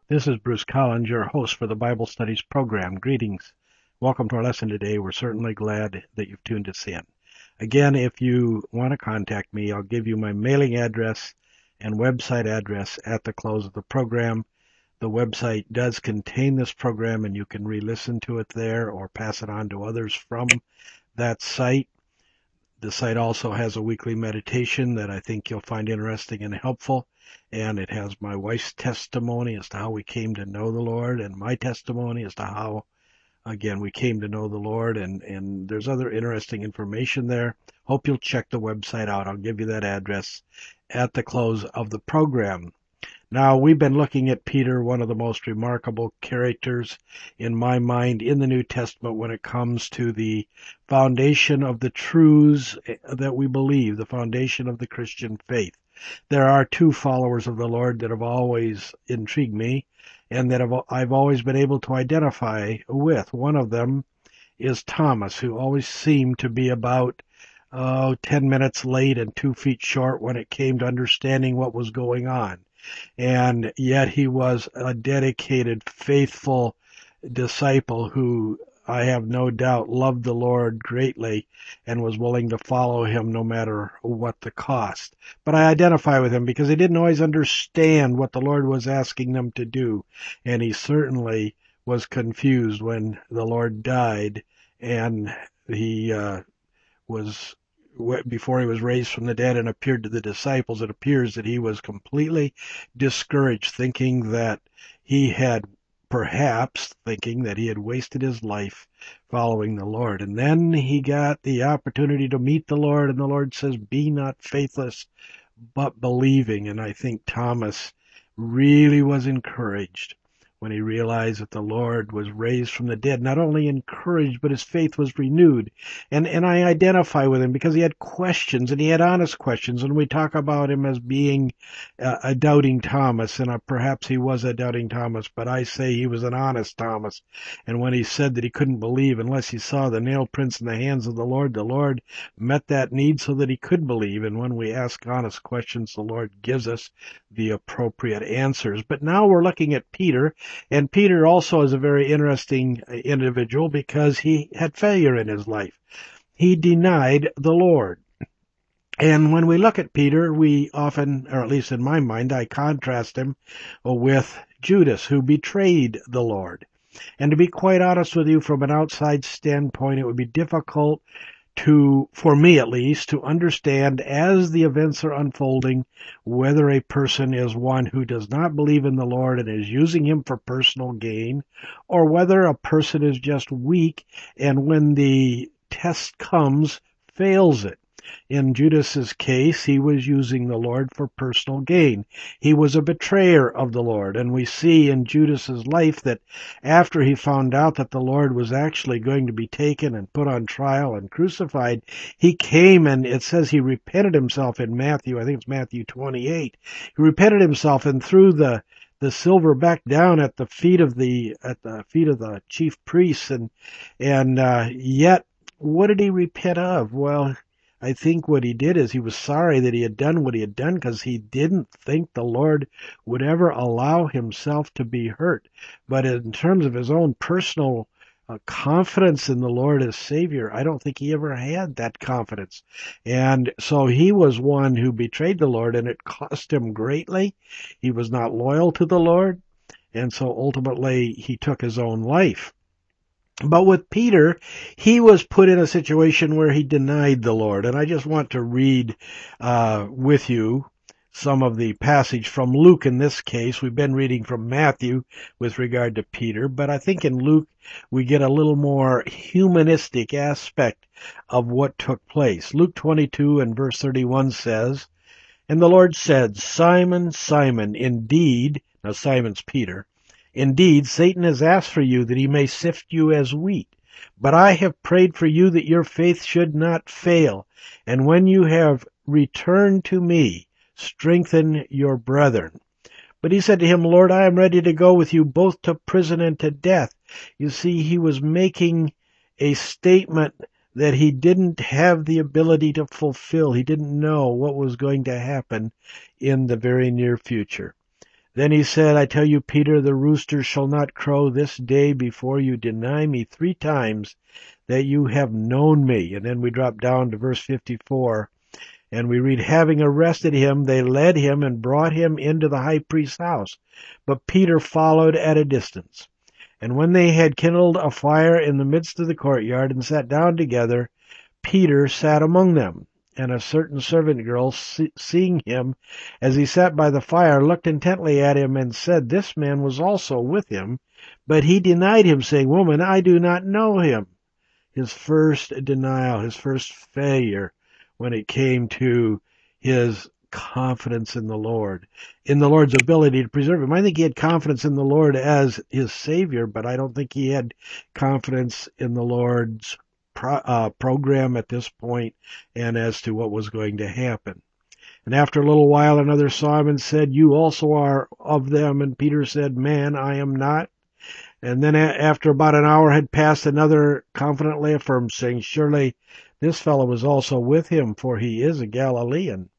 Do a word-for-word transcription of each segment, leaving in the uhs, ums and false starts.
This is Bruce Collins, your host for the Bible Studies program. Greetings. Welcome to our lesson today. We're certainly glad that you've tuned us in. Again, if you want to contact me, I'll give you my mailing address and website address at the close of the program. The website does contain this program, and you can re-listen to it there or pass it on to others from that site. The site also has a weekly meditation that I think you'll find interesting and helpful. And it has my wife's testimony as to how we came to know the Lord, and my testimony as to how, again, we came to know the Lord. And, and there's other interesting information there. Hope you'll check the website out. I'll give you that address at the close of the program. Now, we've been looking at Peter, one of the most remarkable characters in my mind in the New Testament when it comes to the foundation of the truths that we believe, the foundation of the Christian faith. There are two followers of the Lord that have always intrigued me and that I've always been able to identify with. One of them is Thomas, who always seemed to be about oh, ten minutes late and two feet short when it came to understanding what was going on. And yet he was a dedicated, faithful disciple who, I have no doubt, loved the Lord greatly and was willing to follow him no matter what the cost. But I identify with him because he didn't always understand what the Lord was asking them to do. And he certainly was confused when the Lord died and he uh, was before he was raised from the dead and appeared to the disciples. It appears that he was completely discouraged, thinking that he had perhaps thinking that he had wasted his life following the Lord. And then he got the opportunity to meet the Lord, and the Lord says, "Be not faithless, but believing." And I think Thomas really was encouraged when he realized that the Lord was raised from the dead. Not only encouraged, but his faith was renewed. And and I identify with him because he had questions, and he had honest questions. And we talk about him as being uh, a doubting Thomas, and uh, perhaps he was a doubting Thomas, but I say he was an honest Thomas. And when he said that he couldn't believe unless he saw the nail prints in the hands of the Lord, the Lord met that need so that he could believe. And when we ask honest questions, the Lord gives us the appropriate answers. But now we're looking at Peter. And Peter also is a very interesting individual because he had failure in his life. He denied the Lord. And when we look at Peter, we often, or at least in my mind, I contrast him with Judas, who betrayed the Lord. And to be quite honest with you, from an outside standpoint, it would be difficult to, for me at least, to understand as the events are unfolding whether a person is one who does not believe in the Lord and is using him for personal gain, or whether a person is just weak and when the test comes, fails it. In Judas's case, he was using the Lord for personal gain. He was a betrayer of the Lord, and we see in Judas's life that after he found out that the Lord was actually going to be taken and put on trial and crucified, he came and it says he repented himself in Matthew, I think it's Matthew twenty-eight. He repented himself and threw the the silver back down at the feet of the at the feet of the chief priests, and and uh, yet what did he repent of? Well, I think what he did is he was sorry that he had done what he had done because he didn't think the Lord would ever allow himself to be hurt. But in terms of his own personal uh, confidence in the Lord as Savior, I don't think he ever had that confidence. And so he was one who betrayed the Lord, and it cost him greatly. He was not loyal to the Lord, and so ultimately he took his own life. But with Peter, he was put in a situation where he denied the Lord. And I just want to read uh, with you some of the passage from Luke in this case. We've been reading from Matthew with regard to Peter, but I think in Luke we get a little more humanistic aspect of what took place. Luke twenty-two and verse thirty-one says, "And the Lord said, Simon, Simon, indeed," now Simon's Peter, "indeed, Satan has asked for you that he may sift you as wheat. But I have prayed for you that your faith should not fail. And when you have returned to me, strengthen your brethren." But he said to him, "Lord, I am ready to go with you both to prison and to death." You see, he was making a statement that he didn't have the ability to fulfill. He didn't know what was going to happen in the very near future. Then he said, I tell you, Peter, the rooster shall not crow this day before you deny me three times that you have known me. And then we drop down to verse fifty-four, and we read, having arrested him, they led him and brought him into the high priest's house. But Peter followed at a distance. And when they had kindled a fire in the midst of the courtyard and sat down together, Peter sat among them. And a certain servant girl, seeing him as he sat by the fire, looked intently at him and said, this man was also with him. But he denied him, saying, woman, I do not know him. His first denial, his first failure when it came to his confidence in the Lord, in the Lord's ability to preserve him. I think he had confidence in the Lord as his Savior, but I don't think he had confidence in the Lord's pro, uh, program at this point and as to what was going to happen. And after a little while, another saw him and said, you also are of them. And Peter said, man, I am not. And then after about an hour had passed, another confidently affirmed, saying, surely this fellow was also with him, for he is a Galilean.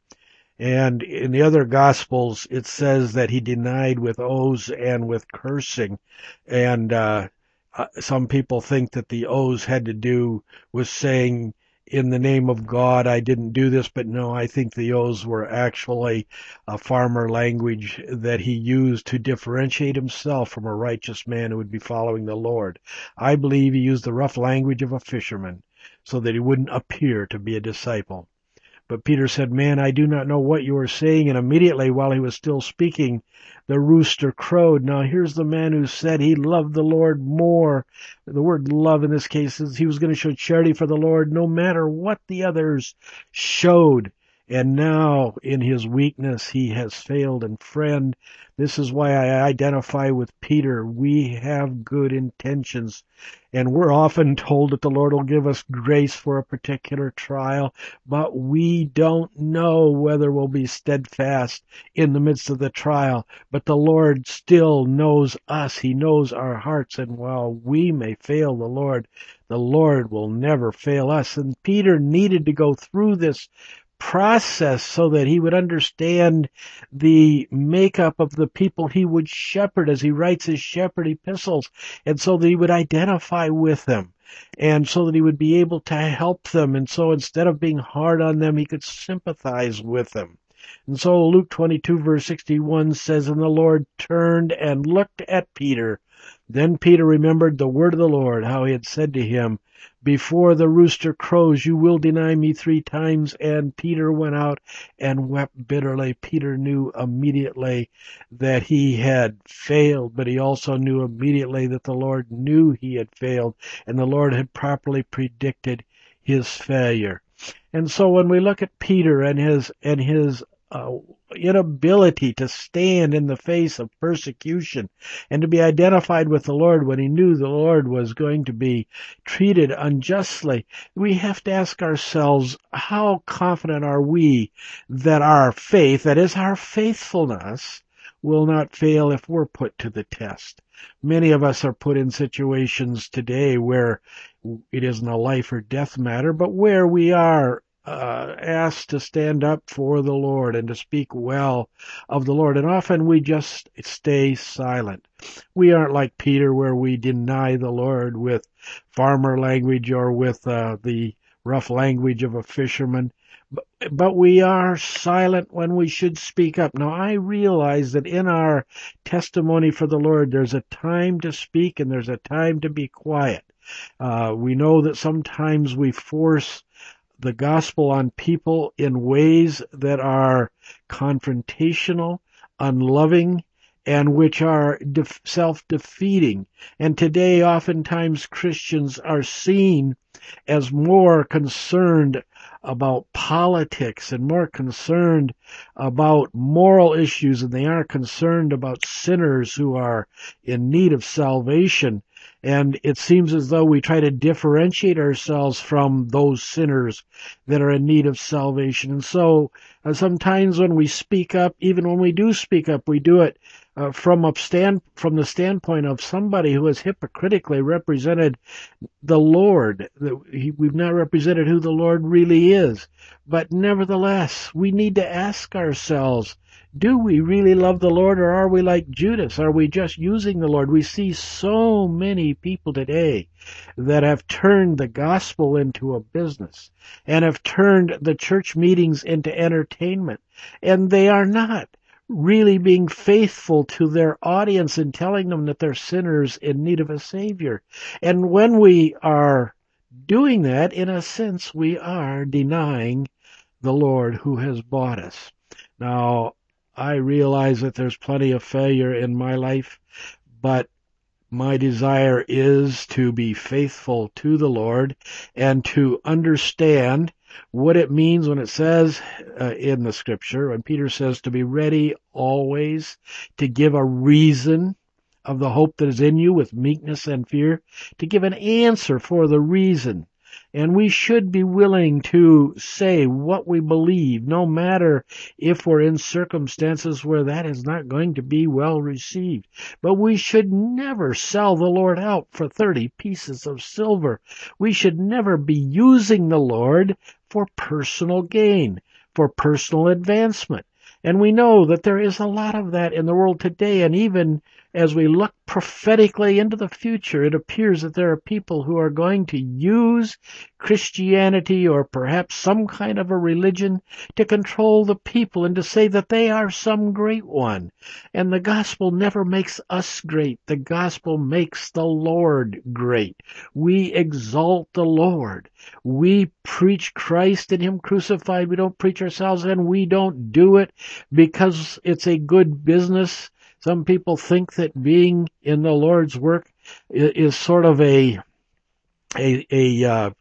And in the other Gospels, it says that he denied with oaths and with cursing. And uh, some people think that the oaths had to do with saying, in the name of God, I didn't do this. But no, I think the oaths were actually a farmer language that he used to differentiate himself from a righteous man who would be following the Lord. I believe he used the rough language of a fisherman so that he wouldn't appear to be a disciple. But Peter said, man, I do not know what you are saying. And immediately while he was still speaking, the rooster crowed. Now here's the man who said he loved the Lord more. The word love in this case is he was going to show charity for the Lord no matter what the others showed. And now in his weakness, he has failed. And friend, this is why I identify with Peter. We have good intentions. And we're often told that the Lord will give us grace for a particular trial, but we don't know whether we'll be steadfast in the midst of the trial. But the Lord still knows us. He knows our hearts. And while we may fail the Lord, the Lord will never fail us. And Peter needed to go through this process so that he would understand the makeup of the people he would shepherd as he writes his shepherd epistles, and so that he would identify with them, and so that he would be able to help them, and so instead of being hard on them, he could sympathize with them. And so Luke twenty-two verse sixty-one says, and the Lord turned and looked at Peter. Then Peter remembered the word of the Lord, how he had said to him, before the rooster crows, you will deny me three times. And Peter went out and wept bitterly. Peter knew immediately that he had failed, but he also knew immediately that the Lord knew he had failed, and the Lord had properly predicted his failure. And so when we look at Peter and his and his uh, inability to stand in the face of persecution and to be identified with the Lord when he knew the Lord was going to be treated unjustly, we have to ask ourselves, how confident are we that our faith, that is our faithfulness, will not fail if we're put to the test? Many of us are put in situations today where it isn't a life or death matter, but where we are Uh, asked to stand up for the Lord and to speak well of the Lord. And often we just stay silent. We aren't like Peter, where we deny the Lord with farmer language or with uh, the rough language of a fisherman. But, but we are silent when we should speak up. Now, I realize that in our testimony for the Lord, there's a time to speak and there's a time to be quiet. Uh, we know that sometimes we force the gospel on people in ways that are confrontational, unloving, and which are def- self-defeating. And today, oftentimes, Christians are seen as more concerned about politics and more concerned about moral issues, and they are concerned about sinners who are in need of salvation. And it seems as though we try to differentiate ourselves from those sinners that are in need of salvation. And so uh, sometimes when we speak up, even when we do speak up, we do it uh, from, a stand, from the standpoint of somebody who has hypocritically represented the Lord. We've not represented who the Lord really is. But nevertheless, we need to ask ourselves, Do we really love the Lord, or are we like Judas? Are we just using the Lord? We see so many people today that have turned the gospel into a business and have turned the church meetings into entertainment, and they are not really being faithful to their audience and telling them that they're sinners in need of a Savior. And when we are doing that, in a sense, we are denying the Lord who has bought us. Now, I realize that there's plenty of failure in my life, but my desire is to be faithful to the Lord and to understand what it means when it says uh, in the scripture, when Peter says to be ready always, to give a reason of the hope that is in you with meekness and fear, to give an answer for the reason. And we should be willing to say what we believe, no matter if we're in circumstances where that is not going to be well received. But we should never sell the Lord out for thirty pieces of silver. We should never be using the Lord for personal gain, for personal advancement. And we know that there is a lot of that in the world today, and even as we look prophetically into the future, it appears that there are people who are going to use Christianity or perhaps some kind of a religion to control the people and to say that they are some great one. And the gospel never makes us great. The gospel makes the Lord great. We exalt the Lord. We preach Christ and Him crucified. We don't preach ourselves, and we don't do it because it's a good business. Some people think that being in the Lord's work is sort of a a a uh,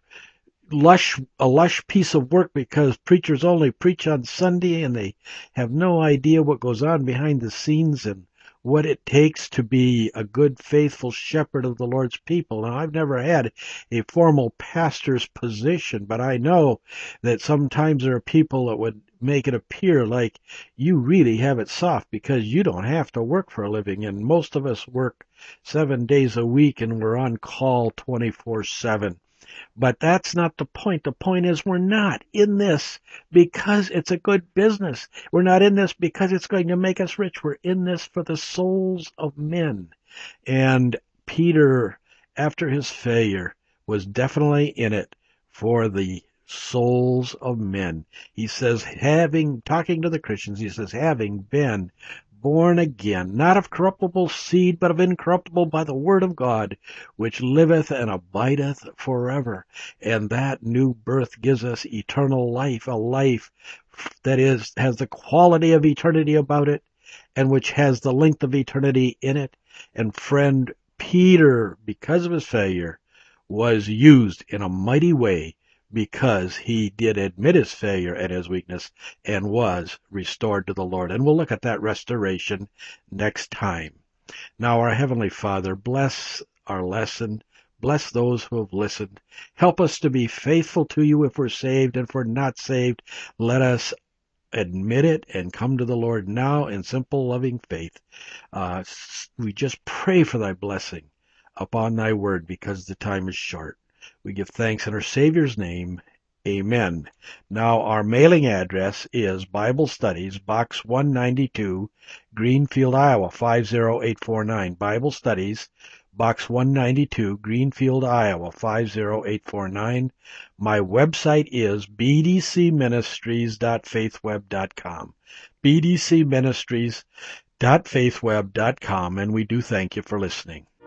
lush a lush piece of work because preachers only preach on Sunday and they have no idea what goes on behind the scenes and what it takes to be a good, faithful shepherd of the Lord's people. Now, I've never had a formal pastor's position, but I know that sometimes there are people that would make it appear like you really have it soft because you don't have to work for a living. And most of us work seven days a week and we're on call twenty-four seven. But that's not the point. The point is we're not in this because it's a good business. We're not in this because it's going to make us rich. We're in this for the souls of men. And Peter, after his failure, was definitely in it for the souls of men. He says, having, talking to the Christians, he says, having been born again, not of corruptible seed, but of incorruptible by the word of God, which liveth and abideth forever. And that new birth gives us eternal life, a life that is, has the quality of eternity about it, and which has the length of eternity in it. And friend, Peter, because of his failure, was used in a mighty way because he did admit his failure and his weakness and was restored to the Lord. And we'll look at that restoration next time. Now, our Heavenly Father, bless our lesson. Bless those who have listened. Help us to be faithful to you if we're saved, and if we're not saved, let us admit it and come to the Lord now in simple, loving faith. Uh, we just pray for thy blessing upon thy word because the time is short. We give thanks in our Savior's name. Amen. Now, our mailing address is Bible Studies, Box one ninety-two, Greenfield, Iowa, five oh eight four nine. Bible Studies, Box one ninety-two, Greenfield, Iowa, five oh eight four nine. My website is b d c ministries dot faithweb dot com. b d c ministries dot faithweb dot com, and we do thank you for listening.